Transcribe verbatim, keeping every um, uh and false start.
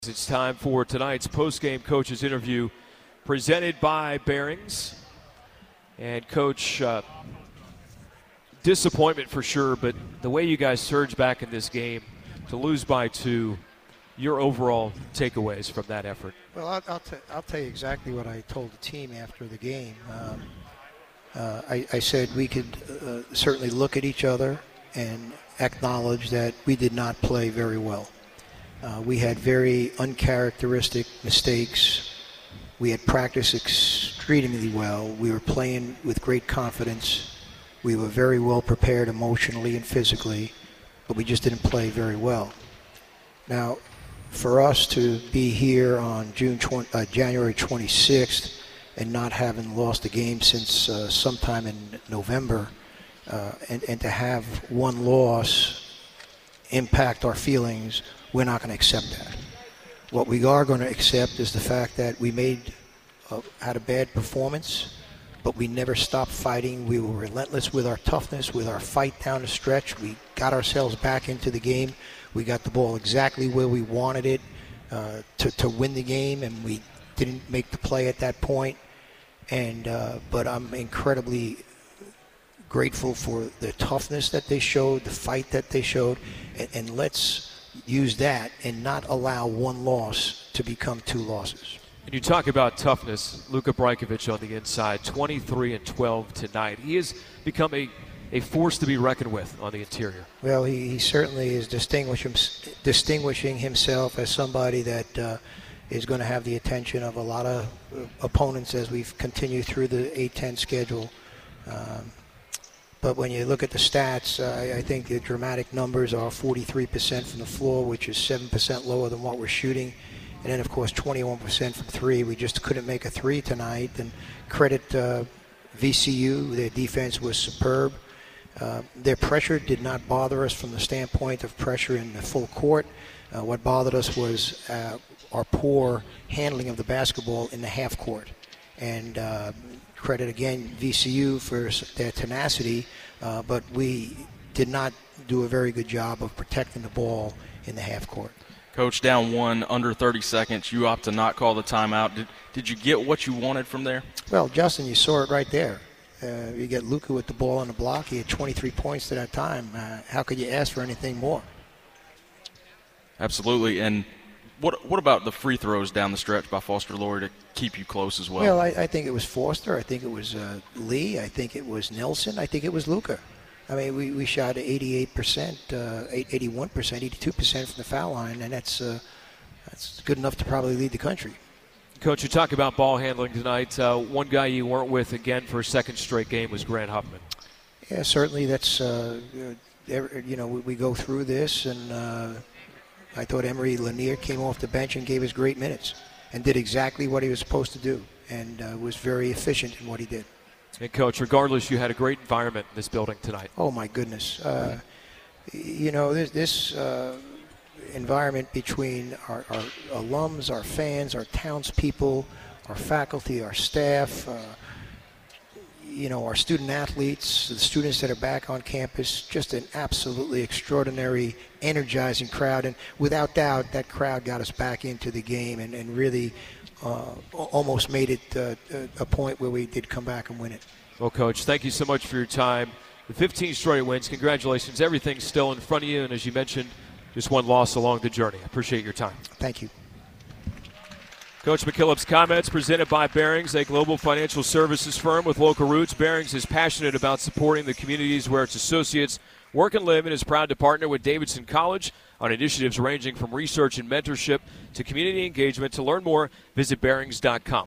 It's time for tonight's post-game coaches interview presented by Barings. And Coach, uh, disappointment for sure, but the way you guys surged back in this game to lose by two, your overall takeaways from that effort? Well, I'll, I'll, t- I'll tell you exactly what I told the team after the game. Um, uh, I, I said we could uh, certainly look at each other and acknowledge that we did not play very well. Uh, we had very uncharacteristic mistakes. We had practiced extremely well. We were playing with great confidence. We were very well prepared emotionally and physically, but we just didn't play very well. Now, for us to be here on June twenty, uh, January twenty-sixth and not having lost a game since uh, sometime in November, uh, and, and to have one loss impact our feelings, we're not going to accept that. What we are going to accept is the fact that we made uh, had a bad performance, but we never stopped fighting. We were relentless with our toughness, with our fight down the stretch. We got ourselves back into the game. We got the ball exactly where we wanted it uh, to, to win the game, and we didn't make the play at that point. And uh, but I'm incredibly grateful for the toughness that they showed, the fight that they showed, and, and let's use that and not allow one loss to become two losses. And you talk about toughness. Luka Brajkovic on the inside, twenty-three and twelve tonight. He has become a, a force to be reckoned with on the interior. Well, he, he certainly is distinguishing, distinguishing himself as somebody that uh, is going to have the attention of a lot of opponents as we continue through the A ten schedule. Um, But when you look at the stats, uh, I think the dramatic numbers are forty-three percent from the floor, which is seven percent lower than what we're shooting. And then, of course, twenty-one percent from three. We just couldn't make a three tonight. And credit uh, V C U. Their defense was superb. Uh, their pressure did not bother us from the standpoint of pressure in the full court. Uh, what bothered us was uh, our poor handling of the basketball in the half court. And uh, credit again V C U for their tenacity, uh, but we did not do a very good job of protecting the ball in the half court. Coach, down one, under thirty seconds, you opt to not call the timeout. Did, did you get what you wanted from there? Well, Justin, you saw it right there. Uh, you get Luka with the ball on the block. He had twenty-three points to that time. Uh, how could you ask for anything more? Absolutely. And what what about the free throws down the stretch by Foster Lowery to keep you close as well? Well, I, I think it was Foster. I think it was uh, Lee. I think it was Nelson. I think it was Luka. I mean, we, we shot eighty-eight percent, uh, eighty-one percent, eighty-two percent from the foul line, and that's uh, that's good enough to probably lead the country. Coach, you talk about ball handling tonight. Uh, one guy you weren't with again for a second straight game was Grant Huffman. Yeah, certainly that's, uh, you know, we, we go through this, and uh, I thought Emery Lanier came off the bench and gave us great minutes and did exactly what he was supposed to do and uh, was very efficient in what he did. And, Coach, regardless, you had a great environment in this building tonight. Oh, my goodness. Uh, you know, this, this uh, environment between our, our alums, our fans, our townspeople, our faculty, our staff, uh, you know, our student athletes, the students that are back on campus, just an absolutely extraordinary, energizing crowd. And without doubt, that crowd got us back into the game and, and really uh, almost made it uh, a point where we did come back and win it. Well, Coach, thank you so much for your time. The fifteen straight wins, congratulations. Everything's still in front of you, and as you mentioned, just one loss along the journey. I appreciate your time. Thank you. Coach McKillop's comments presented by Barings, a global financial services firm with local roots. Barings is passionate about supporting the communities where its associates work and live and is proud to partner with Davidson College on initiatives ranging from research and mentorship to community engagement. To learn more, visit barings dot com.